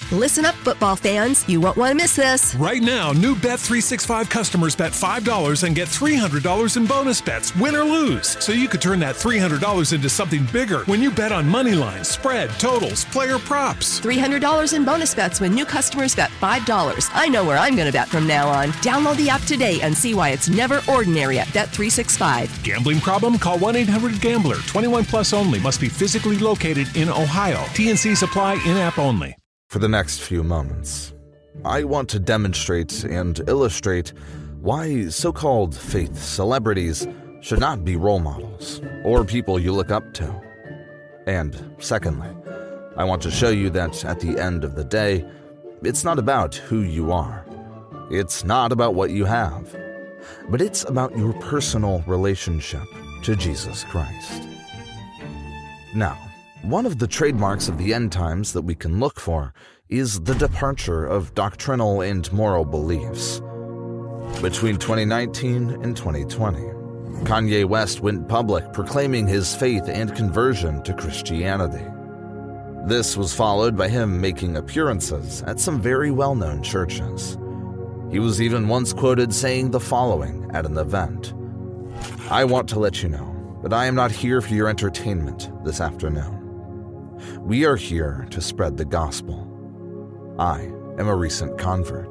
Listen up, football fans. You won't want to miss this. Right now, new Bet365 customers bet $5 and get $300 in bonus bets, win or lose. So you could turn that $300 into something bigger when you bet on money lines, spread, totals, player props. $300 in bonus bets when new customers bet $5. I know where I'm going to bet from now on. Download the app today and see why it's never ordinary at Bet365. Gambling problem? Call 1-800-GAMBLER. 21 plus only. Must be physically located in Ohio. T&Cs apply. In-app only. For the next few moments, I want to demonstrate and illustrate why so-called faith celebrities should not be role models or people you look up to. And secondly, I want to show you that at the end of the day, it's not about who you are. It's not about what you have, but it's about your personal relationship to Jesus Christ. Now, one of the trademarks of the end times that we can look for is the departure of doctrinal and moral beliefs. Between 2019 and 2020, Kanye West went public proclaiming his faith and conversion to Christianity. This was followed by him making appearances at some very well-known churches. He was even once quoted saying the following at an event: "I want to let you know that I am not here for your entertainment this afternoon. We are here to spread the gospel. I am a recent convert."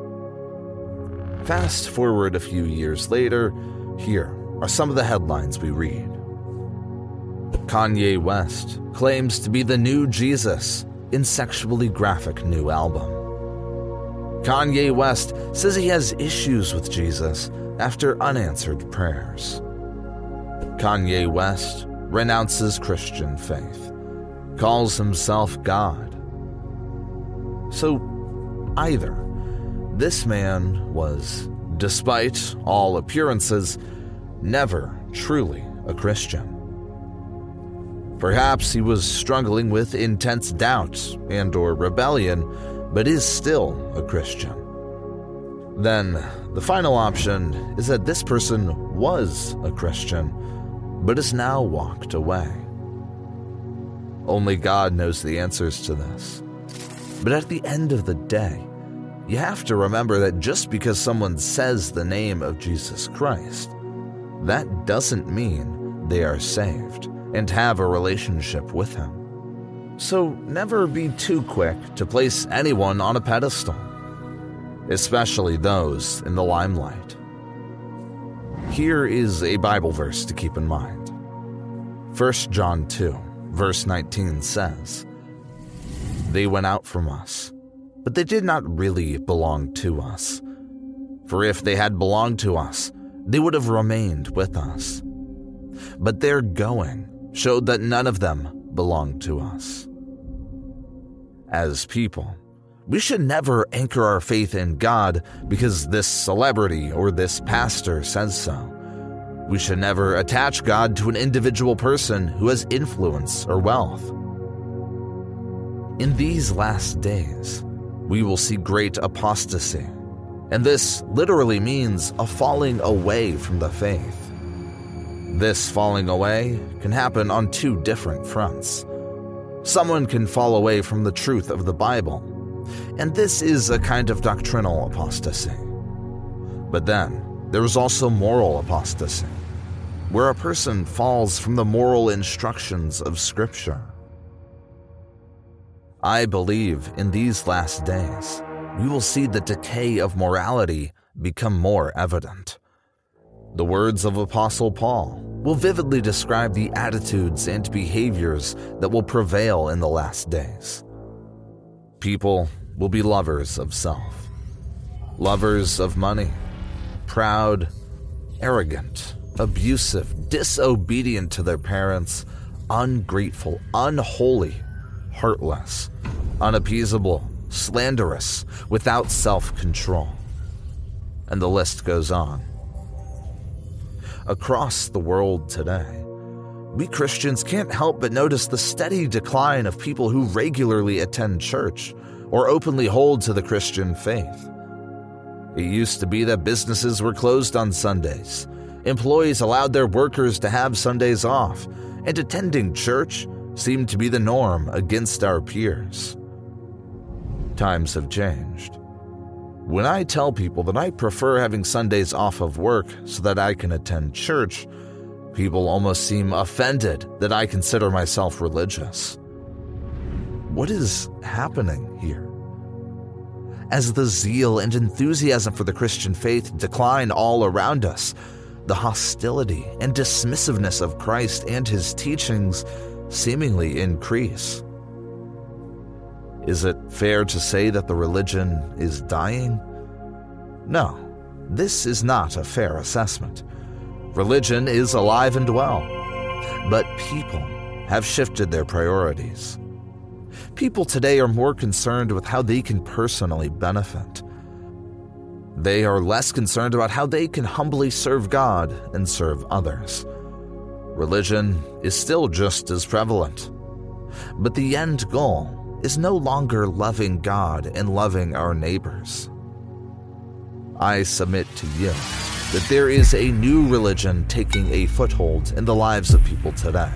Fast forward a few years later, here are some of the headlines we read. Kanye West claims to be the new Jesus in sexually graphic new album. Kanye West says he has issues with Jesus after unanswered prayers. Kanye West renounces Christian faith, calls himself God. So, either this man was, despite all appearances, never truly a Christian. Perhaps he was struggling with intense doubt and/or rebellion, but is still a Christian. Then, the final option is that this person was a Christian, but has now walked away. Only God knows the answers to this. But at the end of the day, you have to remember that just because someone says the name of Jesus Christ, that doesn't mean they are saved and have a relationship with Him. So never be too quick to place anyone on a pedestal, especially those in the limelight. Here is a Bible verse to keep in mind. 1 John 2, verse 19 says, "They went out from us, but they did not really belong to us. For if they had belonged to us, they would have remained with us. But their going showed that none of them belonged to us." As people, we should never anchor our faith in God because this celebrity or this pastor says so. We should never attach God to an individual person who has influence or wealth. In these last days, we will see great apostasy, and this literally means a falling away from the faith. This falling away can happen on two different fronts. Someone can fall away from the truth of the Bible, and this is a kind of doctrinal apostasy. But then, there is also moral apostasy, where a person falls from the moral instructions of Scripture. I believe in these last days, we will see the decay of morality become more evident. The words of Apostle Paul will vividly describe the attitudes and behaviors that will prevail in the last days. People will be lovers of self, lovers of money, proud, arrogant, abusive, disobedient to their parents, ungrateful, unholy, heartless, unappeasable, slanderous, without self-control. And the list goes on. Across the world today, we Christians can't help but notice the steady decline of people who regularly attend church or openly hold to the Christian faith. It used to be that businesses were closed on Sundays, employees allowed their workers to have Sundays off, and attending church seemed to be the norm against our peers. Times have changed. When I tell people that I prefer having Sundays off of work so that I can attend church, people almost seem offended that I consider myself religious. What is happening here? As the zeal and enthusiasm for the Christian faith decline all around us, the hostility and dismissiveness of Christ and his teachings seemingly increase. Is it fair to say that the religion is dying? No, this is not a fair assessment. Religion is alive and well, but people have shifted their priorities. People today are more concerned with how they can personally benefit. They are less concerned about how they can humbly serve God and serve others. Religion is still just as prevalent, but the end goal is no longer loving God and loving our neighbors. I submit to you that there is a new religion taking a foothold in the lives of people today.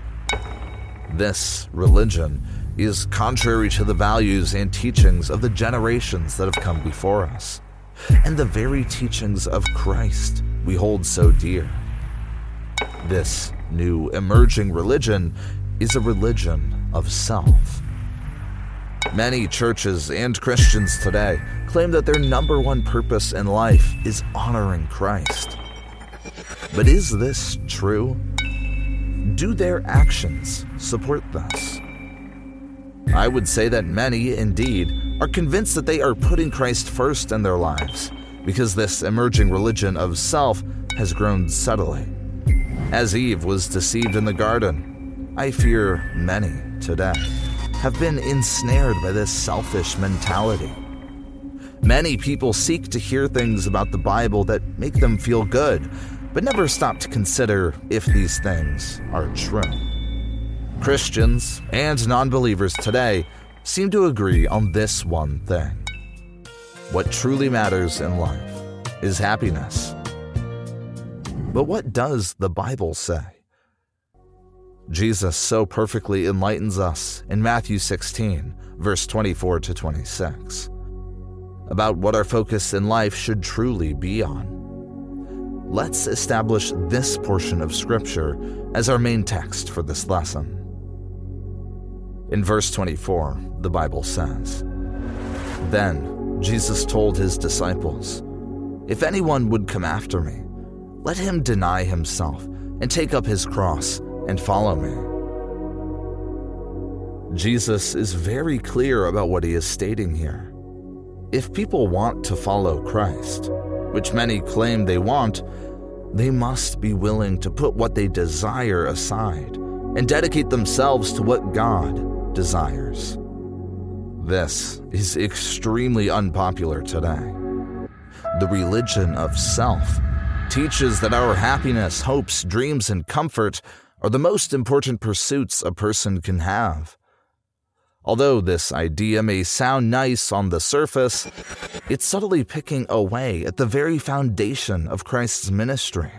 This religion is contrary to the values and teachings of the generations that have come before us, and the very teachings of Christ we hold so dear. This new emerging religion is a religion of self. Many churches and Christians today claim that their number one purpose in life is honoring Christ. But is this true? Do their actions support this? I would say that many, indeed, are convinced that they are putting Christ first in their lives because this emerging religion of self has grown subtly. As Eve was deceived in the garden, I fear many today have been ensnared by this selfish mentality. Many people seek to hear things about the Bible that make them feel good, but never stop to consider if these things are true. Christians and non-believers today seem to agree on this one thing. What truly matters in life is happiness. But what does the Bible say? Jesus so perfectly enlightens us in Matthew 16, verse 24 to 26, about what our focus in life should truly be on. Let's establish this portion of Scripture as our main text for this lesson. In verse 24, the Bible says, "Then Jesus told his disciples, 'If anyone would come after me, let him deny himself and take up his cross and follow me.'" Jesus is very clear about what he is stating here. If people want to follow Christ, which many claim they want, they must be willing to put what they desire aside and dedicate themselves to what God desires. This is extremely unpopular today. The religion of self teaches that our happiness, hopes, dreams, and comfort are the most important pursuits a person can have. Although this idea may sound nice on the surface, it's subtly picking away at the very foundation of Christ's ministry.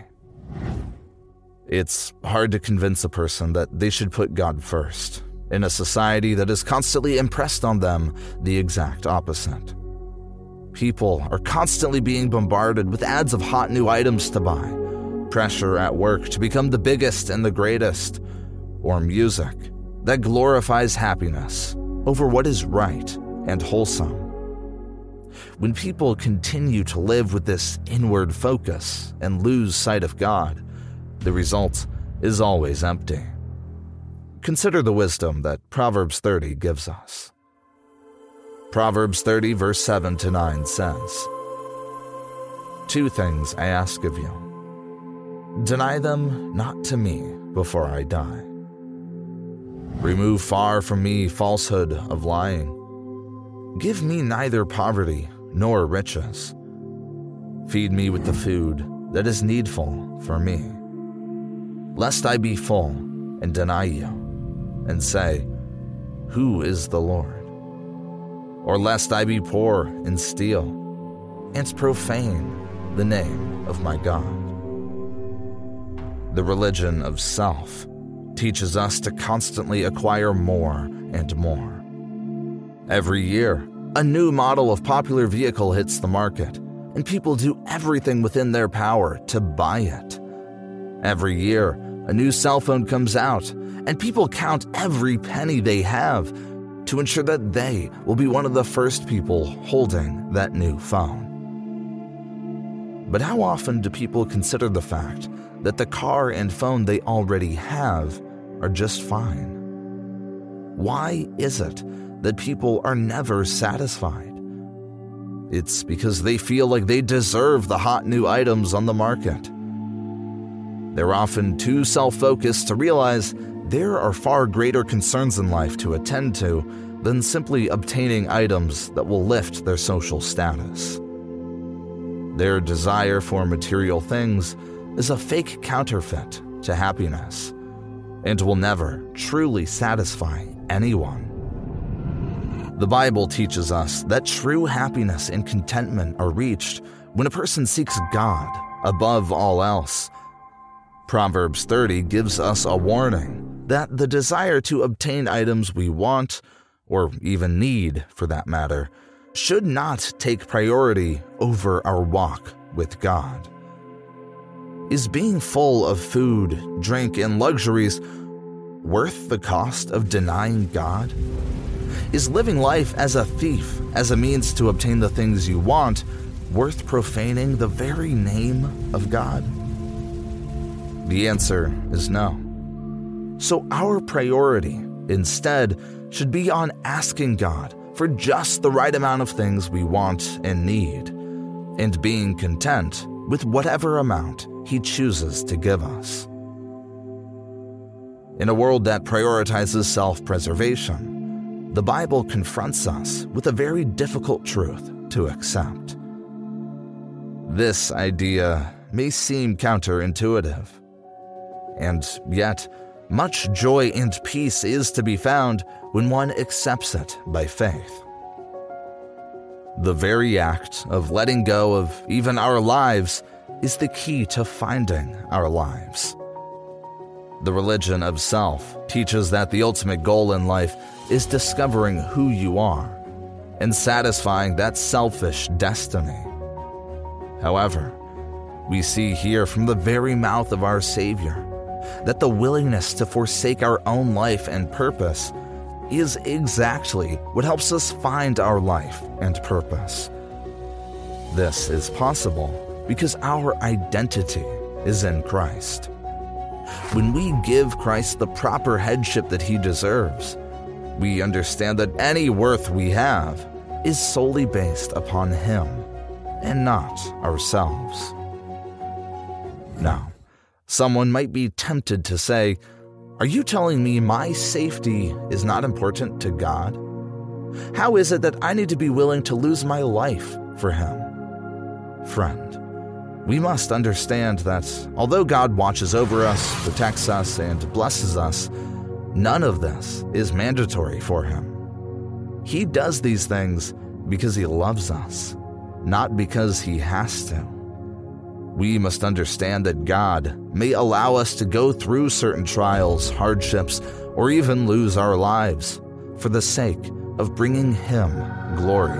It's hard to convince a person that they should put God first in a society that has constantly impressed on them the exact opposite. People are constantly being bombarded with ads of hot new items to buy, pressure at work to become the biggest and the greatest, or music that glorifies happiness over what is right and wholesome. When people continue to live with this inward focus and lose sight of God, the result is always empty. Consider the wisdom that Proverbs 30 gives us. Proverbs 30 verse 7 to 9 says, "Two things I ask of you. Deny them not to me before I die. Remove far from me falsehood of lying. Give me neither poverty nor riches. Feed me with the food that is needful for me. Lest I be full and deny you, and say, 'Who is the Lord?' Or lest I be poor and steal, and profane the name of my God." The religion of self teaches us to constantly acquire more and more. Every year, A new model of popular vehicle hits the market, and people do everything within their power to buy it. Every year, a new cell phone comes out, and people count every penny they have to ensure that they will be one of the first people holding that new phone. But how often do people consider the fact that the car and phone they already have are just fine? Why is it that people are never satisfied? It's because they feel like they deserve the hot new items on the market. They're often too self-focused to realize there are far greater concerns in life to attend to than simply obtaining items that will lift their social status. Their desire for material things is a fake counterfeit to happiness and will never truly satisfy anyone. The Bible teaches us that true happiness and contentment are reached when a person seeks God above all else. Proverbs 30 gives us a warning that the desire to obtain items we want, or even need for that matter, should not take priority over our walk with God. Is being full of food, drink, and luxuries worth the cost of denying God? Is living life as a thief, as a means to obtain the things you want, worth profaning the very name of God? The answer is no. So our priority, instead, should be on asking God for just the right amount of things we want and need, and being content with whatever amount He chooses to give us. In a world that prioritizes self-preservation, the Bible confronts us with a very difficult truth to accept. This idea may seem counterintuitive, and yet much joy and peace is to be found when one accepts it by faith. The very act of letting go of even our lives is the key to finding our lives. The religion of self teaches that the ultimate goal in life is discovering who you are and satisfying that selfish destiny. However, we see here from the very mouth of our Savior that the willingness to forsake our own life and purpose is exactly what helps us find our life and purpose. This is possible because our identity is in Christ. When we give Christ the proper headship that He deserves, we understand that any worth we have is solely based upon Him and not ourselves. Now, someone might be tempted to say, "Are you telling me my safety is not important to God? How is it that I need to be willing to lose my life for Him?" Friend, we must understand that although God watches over us, protects us, and blesses us, none of this is mandatory for Him. He does these things because He loves us, not because He has to. We must understand that God may allow us to go through certain trials, hardships, or even lose our lives for the sake of bringing Him glory.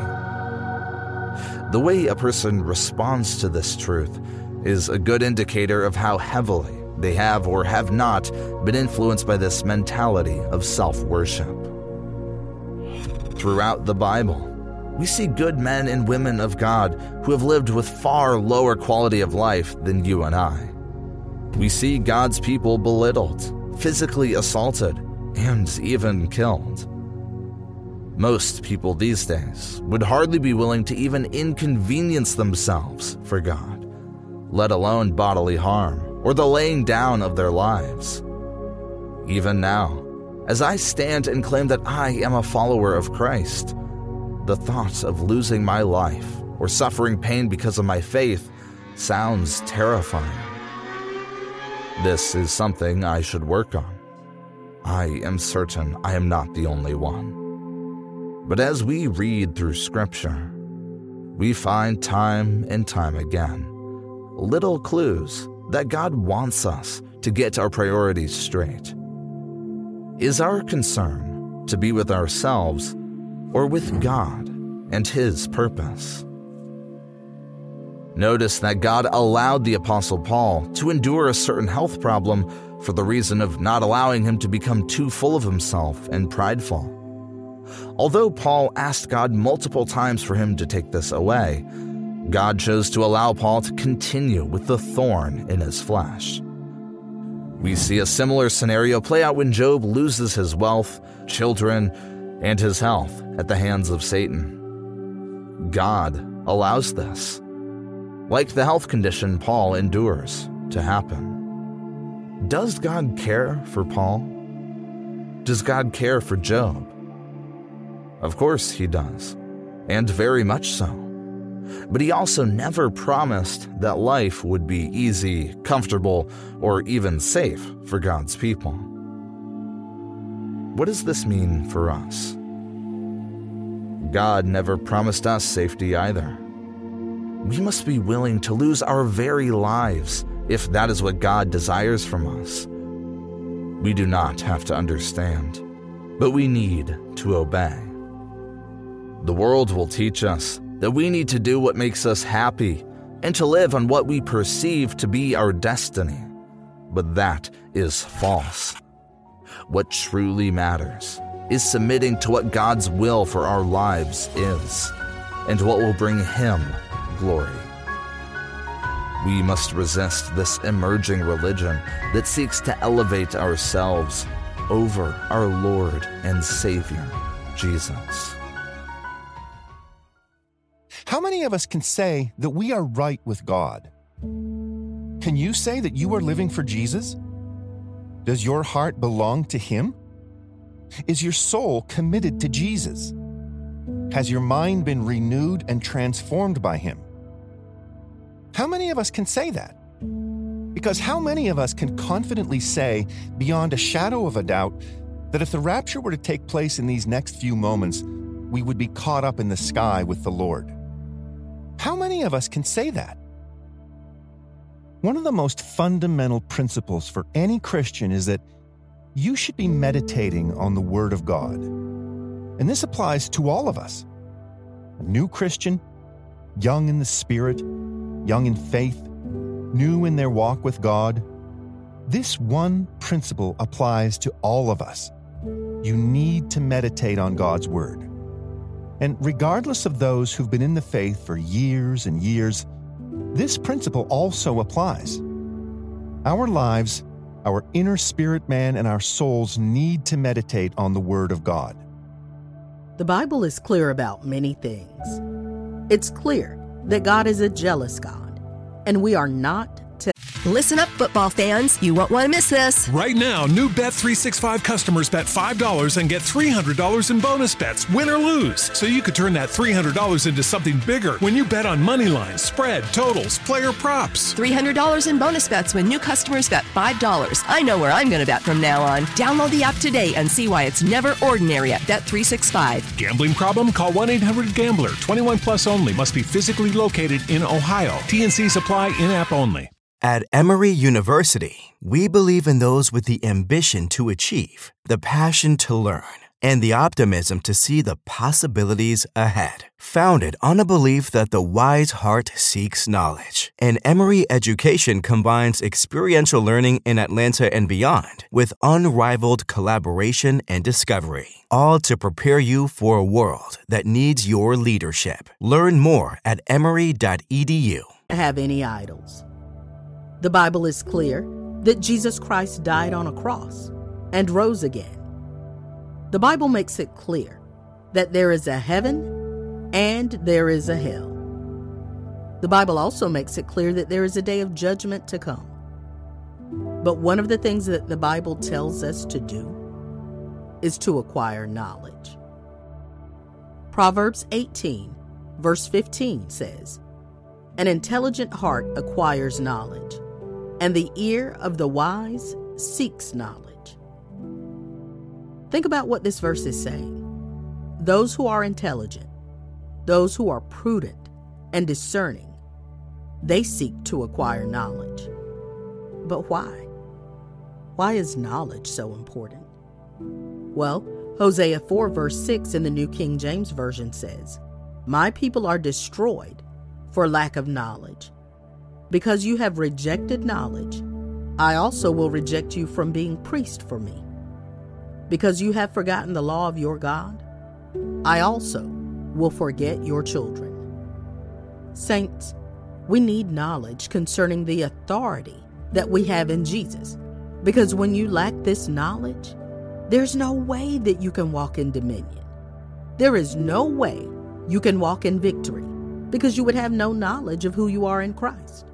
The way a person responds to this truth is a good indicator of how heavily they have or have not been influenced by this mentality of self-worship. Throughout the Bible, we see good men and women of God who have lived with far lower quality of life than you and I. We see God's people belittled, physically assaulted, and even killed. Most people these days would hardly be willing to even inconvenience themselves for God, let alone bodily harm or the laying down of their lives. Even now, as I stand and claim that I am a follower of Christ, the thought of losing my life or suffering pain because of my faith sounds terrifying. This is something I should work on. I am certain I am not the only one. But as we read through Scripture, we find time and time again little clues that God wants us to get our priorities straight. Is our concern to be with ourselves or with God and His purpose. Notice that God allowed the Apostle Paul to endure a certain health problem for the reason of not allowing him to become too full of himself and prideful. Although Paul asked God multiple times for him to take this away, God chose to allow Paul to continue with the thorn in his flesh. We see a similar scenario play out when Job loses his wealth, children, and his health at the hands of Satan. God allows this, like the health condition Paul endures, to happen. Does God care for Paul? Does God care for Job? Of course He does, and very much so. But He also never promised that life would be easy, comfortable, or even safe for God's people. What does this mean for us? God never promised us safety either. We must be willing to lose our very lives if that is what God desires from us. We do not have to understand, but we need to obey. The world will teach us that we need to do what makes us happy and to live on what we perceive to be our destiny. But that is false. What truly matters is submitting to what God's will for our lives is, and what will bring Him glory. We must resist this emerging religion that seeks to elevate ourselves over our Lord and Savior, Jesus. How many of us can say that we are right with God? Can you say that you are living for Jesus? Does your heart belong to Him? Is your soul committed to Jesus? Has your mind been renewed and transformed by Him? How many of us can say that? Because how many of us can confidently say, beyond a shadow of a doubt, that if the rapture were to take place in these next few moments, we would be caught up in the sky with the Lord? How many of us can say that? One of the most fundamental principles for any Christian is that you should be meditating on the Word of God. And this applies to all of us. A new Christian, young in the Spirit, young in faith, new in their walk with God. This one principle applies to all of us. You need to meditate on God's Word. And regardless of those who've been in the faith for years and years, this principle also applies. Our lives, our inner spirit man, and our souls need to meditate on the Word of God. The Bible is clear about many things. It's clear that God is a jealous God, and we are not to... Listen up, football fans. You won't want to miss this. Right now, new Bet365 customers bet $5 and get $300 in bonus bets, win or lose. So you could turn that $300 into something bigger when you bet on money lines, spread, totals, player props. $300 in bonus bets when new customers bet $5. I know where I'm going to bet from now on. Download the app today and see why it's never ordinary at Bet365. Gambling problem? Call 1-800-GAMBLER. 21 plus only. Must be physically located in Ohio. T&Cs apply, in-app only. At Emory University, we believe in those with the ambition to achieve, the passion to learn, and the optimism to see the possibilities ahead. Founded on a belief that the wise heart seeks knowledge, and Emory education combines experiential learning in Atlanta and beyond with unrivaled collaboration and discovery, all to prepare you for a world that needs your leadership. Learn more at emory.edu. have any idols. The Bible is clear that Jesus Christ died on a cross and rose again. The Bible makes it clear that there is a heaven and there is a hell. The Bible also makes it clear that there is a day of judgment to come. But one of the things that the Bible tells us to do is to acquire knowledge. Proverbs 18, verse 15 says, "An intelligent heart acquires knowledge, and the ear of the wise seeks knowledge." Think about what this verse is saying. Those who are intelligent, those who are prudent and discerning, they seek to acquire knowledge. But why? Why is knowledge so important? Well, Hosea 4 verse 6 in the New King James Version says, My people are destroyed for lack of knowledge. Because you have rejected knowledge, I also will reject you from being priest for me. Because you have forgotten the law of your God, I also will forget your children. Saints, we need knowledge concerning the authority that we have in Jesus. Because when you lack this knowledge, there's no way that you can walk in dominion. There is no way you can walk in victory because you would have no knowledge of who you are in Christ.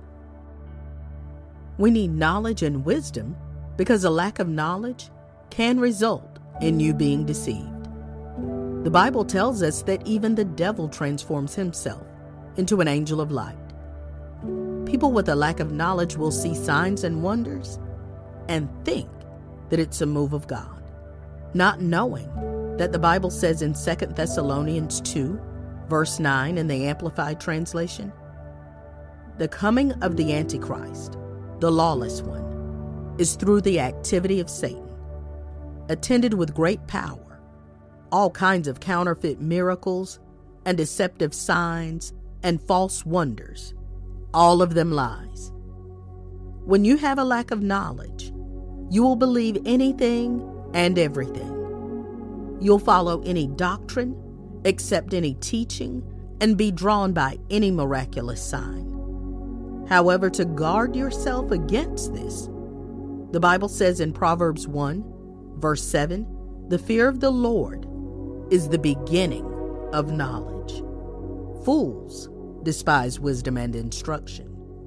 We need knowledge and wisdom because a lack of knowledge can result in you being deceived. The Bible tells us that even the devil transforms himself into an angel of light. People with a lack of knowledge will see signs and wonders and think that it's a move of God, not knowing that the Bible says in 2 Thessalonians 2, verse 9 in the Amplified Translation, the coming of the Antichrist, the lawless one, is through the activity of Satan, attended with great power, all kinds of counterfeit miracles and deceptive signs and false wonders, all of them lies. When you have a lack of knowledge, you will believe anything and everything. You'll follow any doctrine, accept any teaching, and be drawn by any miraculous sign. However, to guard yourself against this, the Bible says in Proverbs 1, verse 7, the fear of the Lord is the beginning of knowledge. Fools despise wisdom and instruction.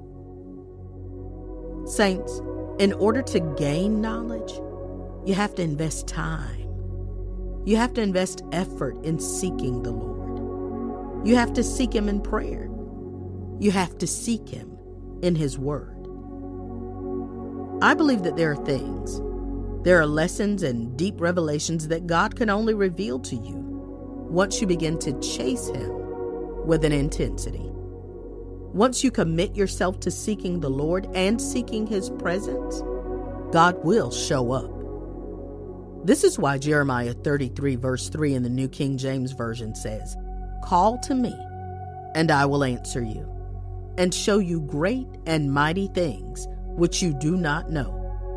Saints, in order to gain knowledge, you have to invest time. You have to invest effort in seeking the Lord. You have to seek Him in prayer. You have to seek Him in His Word. I believe that there are lessons and deep revelations that God can only reveal to you once you begin to chase Him with an intensity. Once you commit yourself to seeking the Lord and seeking His presence, God will show up. This is why Jeremiah 33 verse 3 in the New King James Version says, "Call to me, and I will answer you, and show you great and mighty things which you do not know."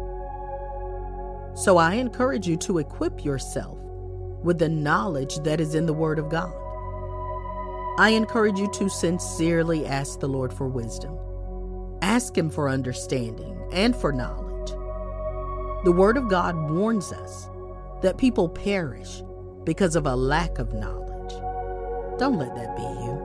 So I encourage you to equip yourself with the knowledge that is in the Word of God. I encourage you to sincerely ask the Lord for wisdom. Ask Him for understanding and for knowledge. The Word of God warns us that people perish because of a lack of knowledge. Don't let that be you.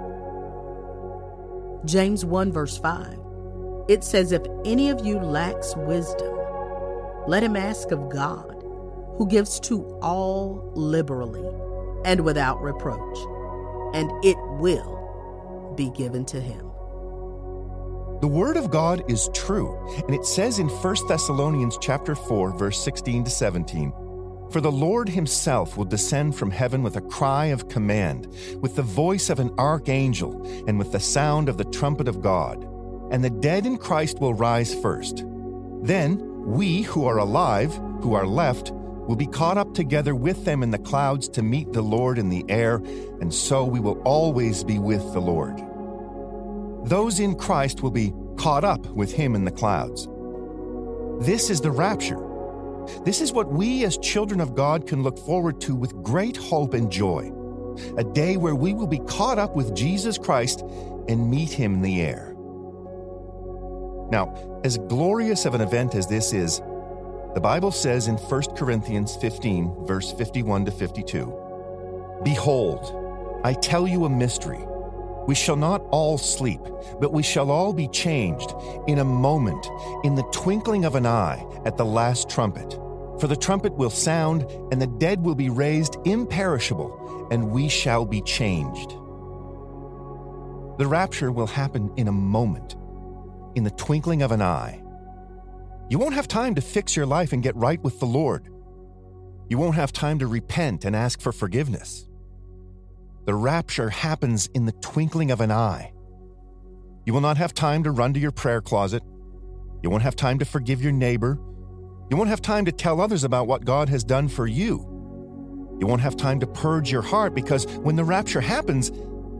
James 1 verse 5, it says, "If any of you lacks wisdom, let him ask of God, who gives to all liberally and without reproach, and it will be given to him." The Word of God is true, and it says in 1 Thessalonians chapter 4, verse 16 to 17, "For the Lord Himself will descend from heaven with a cry of command, with the voice of an archangel, and with the sound of the trumpet of God. And the dead in Christ will rise first. Then we who are alive, who are left, will be caught up together with them in the clouds to meet the Lord in the air, and so we will always be with the Lord." Those in Christ will be caught up with Him in the clouds. This is the rapture. This is what we as children of God can look forward to with great hope and joy. A day where we will be caught up with Jesus Christ and meet Him in the air. Now, as glorious of an event as this is, the Bible says in 1 Corinthians 15, verse 51 to 52, "Behold, I tell you a mystery. We shall not all sleep, but we shall all be changed in a moment, in the twinkling of an eye, at the last trumpet. For the trumpet will sound, and the dead will be raised imperishable, and we shall be changed." The rapture will happen in a moment, in the twinkling of an eye. You won't have time to fix your life and get right with the Lord. You won't have time to repent and ask for forgiveness. The rapture happens in the twinkling of an eye. You will not have time to run to your prayer closet. You won't have time to forgive your neighbor. You won't have time to tell others about what God has done for you. You won't have time to purge your heart, because when the rapture happens,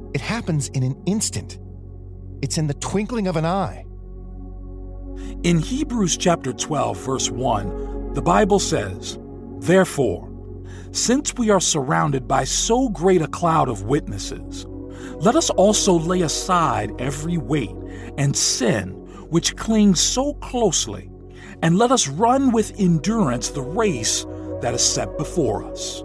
It happens in an instant. It's in the twinkling of an eye. In Hebrews chapter 12, verse 1, the Bible says, "Therefore, since we are surrounded by so great a cloud of witnesses, let us also lay aside every weight and sin which clings so closely, and let us run with endurance the race that is set before us."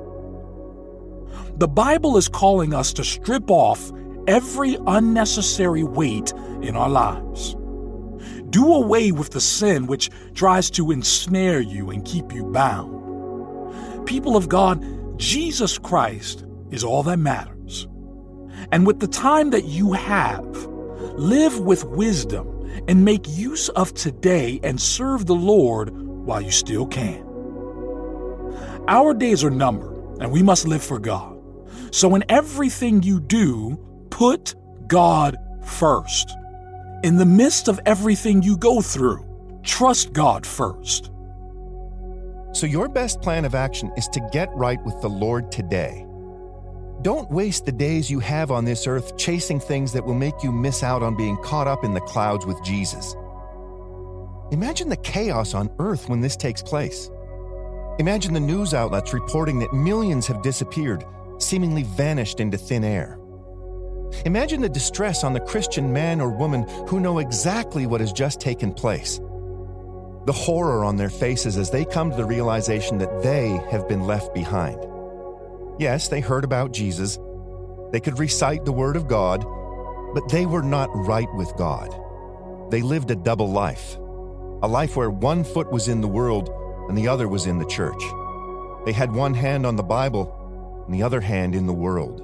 The Bible is calling us to strip off every unnecessary weight in our lives. Do away with the sin which tries to ensnare you and keep you bound. People of God, Jesus Christ is all that matters. And with the time that you have, live with wisdom and make use of today and serve the Lord while you still can. Our days are numbered, and we must live for God. So in everything you do, put God first. In the midst of everything you go through, trust God first. So your best plan of action is to get right with the Lord today. Don't waste the days you have on this earth chasing things that will make you miss out on being caught up in the clouds with Jesus. Imagine the chaos on earth when this takes place. Imagine the news outlets reporting that millions have disappeared, seemingly vanished into thin air. Imagine the distress on the Christian man or woman who know exactly what has just taken place. The horror on their faces as they come to the realization that they have been left behind. Yes, they heard about Jesus. They could recite the Word of God, but they were not right with God. They lived a double life, a life where one foot was in the world and the other was in the church. They had one hand on the Bible and the other hand in the world.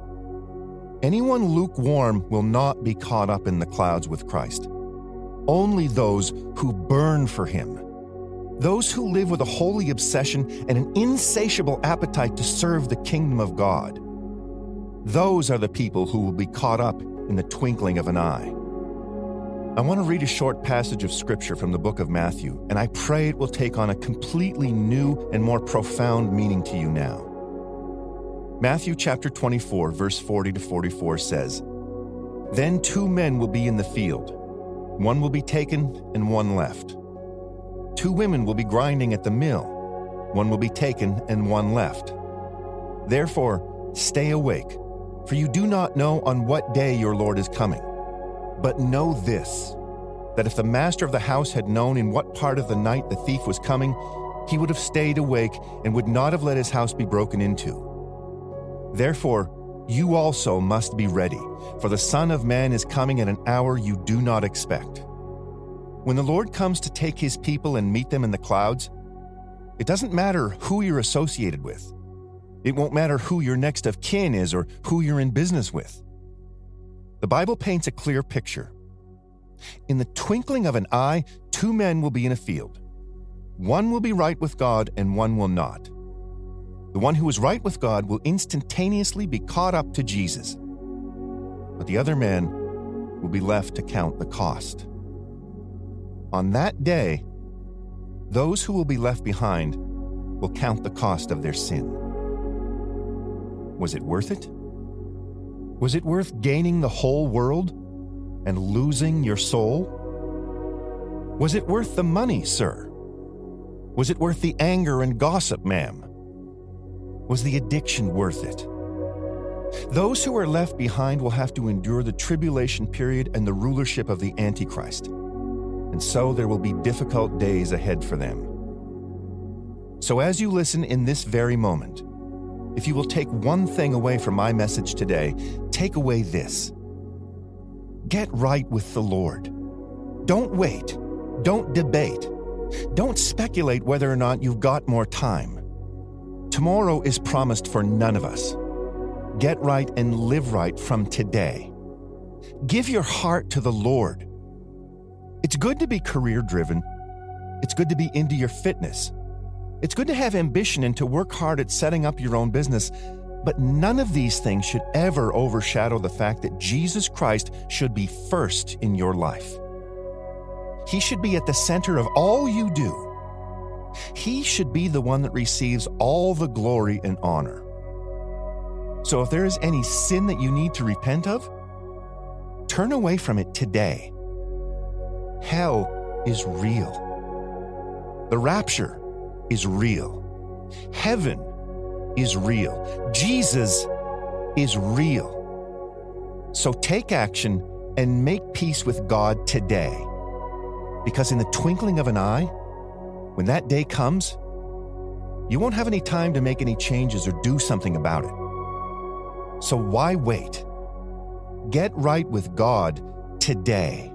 Anyone lukewarm will not be caught up in the clouds with Christ. Only those who burn for Him. Those who live with a holy obsession and an insatiable appetite to serve the kingdom of God. Those are the people who will be caught up in the twinkling of an eye. I want to read a short passage of Scripture from the book of Matthew, and I pray it will take on a completely new and more profound meaning to you now. Matthew chapter 24, verse 40 to 44 says, "Then 2 men will be in the field. One will be taken and one left. 2 women will be grinding at the mill. One will be taken and one left. Therefore, stay awake, for you do not know on what day your Lord is coming. But know this, that if the master of the house had known in what part of the night the thief was coming, he would have stayed awake and would not have let his house be broken into. Therefore, you also must be ready, for the Son of Man is coming at an hour you do not expect." When the Lord comes to take His people and meet them in the clouds, it doesn't matter who you're associated with. It won't matter who your next of kin is or who you're in business with. The Bible paints a clear picture. In the twinkling of an eye, 2 men will be in a field. One will be right with God and one will not. The one who is right with God will instantaneously be caught up to Jesus, but the other man will be left to count the cost. On that day, those who will be left behind will count the cost of their sin. Was it worth it? Was it worth gaining the whole world and losing your soul? Was it worth the money, sir? Was it worth the anger and gossip, ma'am? Was the addiction worth it? Those who are left behind will have to endure the tribulation period and the rulership of the Antichrist, and so there will be difficult days ahead for them. So as you listen in this very moment, if you will take one thing away from my message today, take away this. Get right with the Lord. Don't wait. Don't debate. Don't speculate whether or not you've got more time. Tomorrow is promised for none of us. Get right and live right from today. Give your heart to the Lord. It's good to be career-driven. It's good to be into your fitness. It's good to have ambition and to work hard at setting up your own business, but none of these things should ever overshadow the fact that Jesus Christ should be first in your life. He should be at the center of all you do. He should be the one that receives all the glory and honor. So if there is any sin that you need to repent of, turn away from it today. Hell is real. The rapture is real. Heaven is real. Jesus is real. So take action and make peace with God today. Because in the twinkling of an eye, when that day comes, you won't have any time to make any changes or do something about it. So why wait? Get right with God today.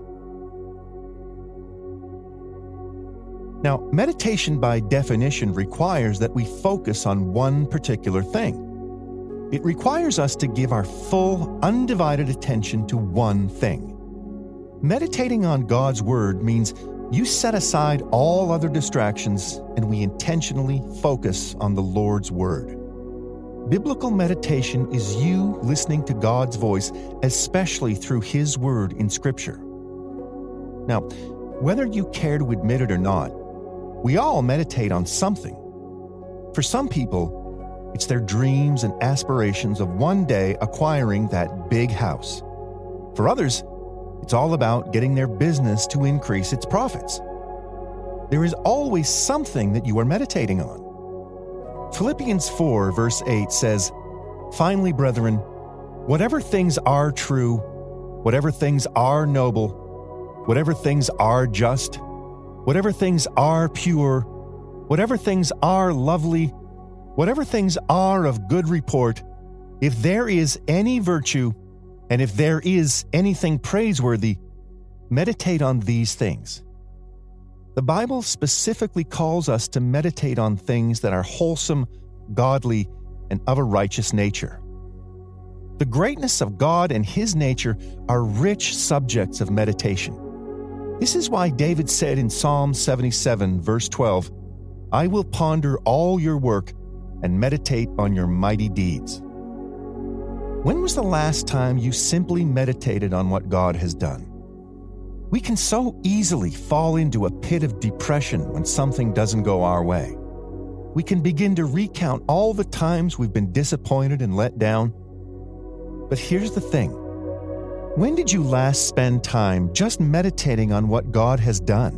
Now, meditation by definition requires that we focus on one particular thing. It requires us to give our full, undivided attention to one thing. Meditating on God's Word means you set aside all other distractions and we intentionally focus on the Lord's Word. Biblical meditation is you listening to God's voice, especially through His Word in Scripture. Now, whether you care to admit it or not, we all meditate on something. For some people, it's their dreams and aspirations of one day acquiring that big house. For others, it's all about getting their business to increase its profits. There is always something that you are meditating on. Philippians 4, verse 8 says, "Finally, brethren, whatever things are true, whatever things are noble, whatever things are just, whatever things are pure, whatever things are lovely, whatever things are of good report, if there is any virtue, and if there is anything praiseworthy, meditate on these things." The Bible specifically calls us to meditate on things that are wholesome, godly, and of a righteous nature. The greatness of God and His nature are rich subjects of meditation. This is why David said in Psalm 77, verse 12, "I will ponder all your work and meditate on your mighty deeds." When was the last time you simply meditated on what God has done? We can so easily fall into a pit of depression when something doesn't go our way. We can begin to recount all the times we've been disappointed and let down. But here's the thing. When did you last spend time just meditating on what God has done?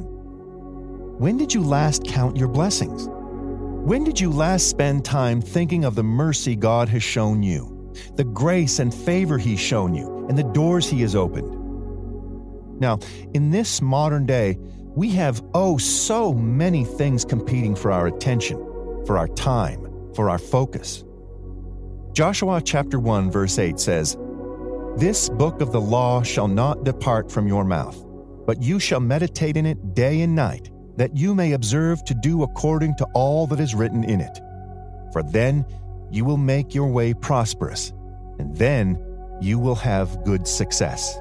When did you last count your blessings? When did you last spend time thinking of the mercy God has shown you, the grace and favor He's shown you, and the doors He has opened? Now, in this modern day, we have so many things competing for our attention, for our time, for our focus. Joshua chapter 1, verse 8 says, "This book of the law shall not depart from your mouth, but you shall meditate in it day and night, that you may observe to do according to all that is written in it. For then you will make your way prosperous, and then you will have good success."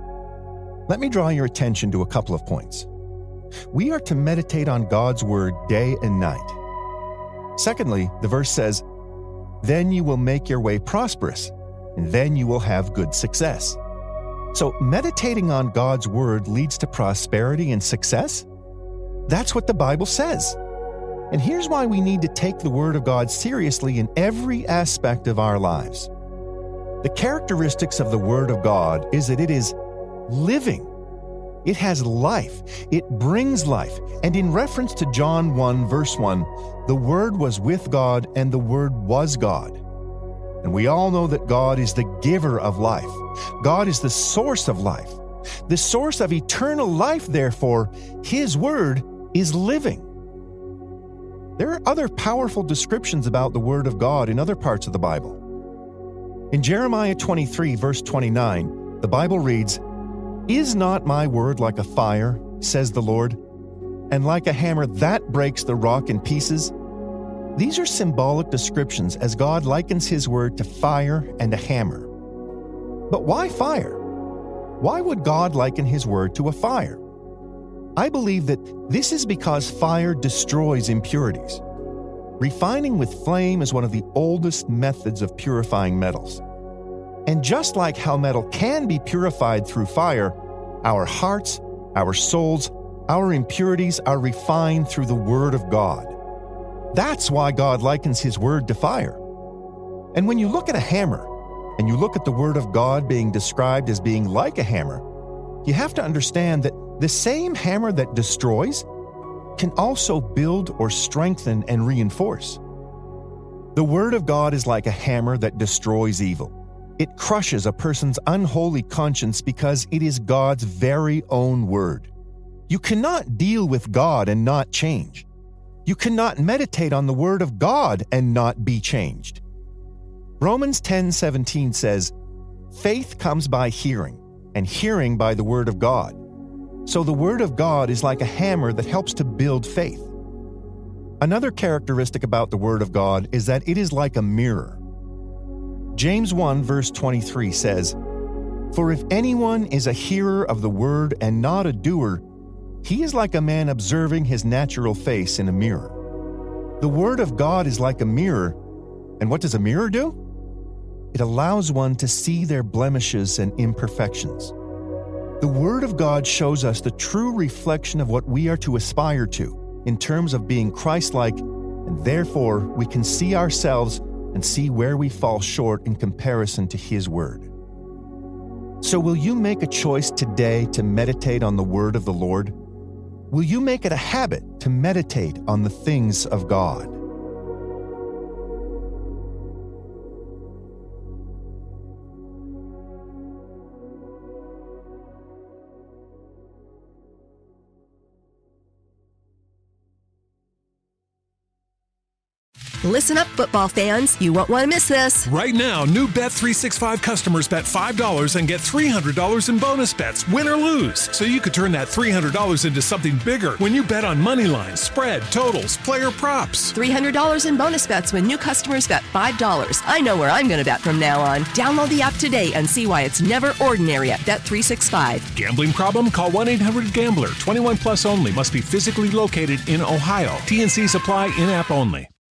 Let me draw your attention to a couple of points. We are to meditate on God's Word day and night. Secondly, the verse says, "Then you will make your way prosperous, and then you will have good success." So meditating on God's Word leads to prosperity and success? That's what the Bible says. And here's why we need to take the Word of God seriously in every aspect of our lives. The characteristics of the Word of God is that it is living. It has life. It brings life. And in reference to John 1, verse 1, the Word was with God and the Word was God. And we all know that God is the giver of life. God is the source of life. The source of eternal life, therefore, His Word is living. There are other powerful descriptions about the Word of God in other parts of the Bible. In Jeremiah 23, verse 29, the Bible reads, "Is not my word like a fire, says the Lord, and like a hammer that breaks the rock in pieces?" These are symbolic descriptions as God likens His word to fire and a hammer. But why fire? Why would God liken His word to a fire? I believe that this is because fire destroys impurities. Refining with flame is one of the oldest methods of purifying metals. And just like how metal can be purified through fire, our hearts, our souls, our impurities are refined through the Word of God. That's why God likens His Word to fire. And when you look at a hammer, and you look at the Word of God being described as being like a hammer, you have to understand that the same hammer that destroys can also build or strengthen and reinforce. The Word of God is like a hammer that destroys evil. It crushes a person's unholy conscience because it is God's very own Word. You cannot deal with God and not change. You cannot meditate on the Word of God and not be changed. Romans 10:17 says, "Faith comes by hearing, and hearing by the Word of God." So the Word of God is like a hammer that helps to build faith. Another characteristic about the Word of God is that it is like a mirror. James 1 verse 23 says, "For if anyone is a hearer of the Word and not a doer, he is like a man observing his natural face in a mirror." The Word of God is like a mirror, and what does a mirror do? It allows one to see their blemishes and imperfections. The Word of God shows us the true reflection of what we are to aspire to in terms of being Christ-like, and therefore we can see ourselves and see where we fall short in comparison to His Word. So will you make a choice today to meditate on the Word of the Lord? Will you make it a habit to meditate on the things of God? Listen up, football fans. You won't want to miss this. Right now, new Bet365 customers bet $5 and get $300 in bonus bets, win or lose. So you could turn that $300 into something bigger when you bet on money lines, spread, totals, player props. $300 in bonus bets when new customers bet $5. I know where I'm going to bet from now on. Download the app today and see why it's never ordinary at Bet365. Gambling problem? Call 1-800-GAMBLER. 21 plus only. Must be physically located in Ohio. T&Cs apply, in-app only.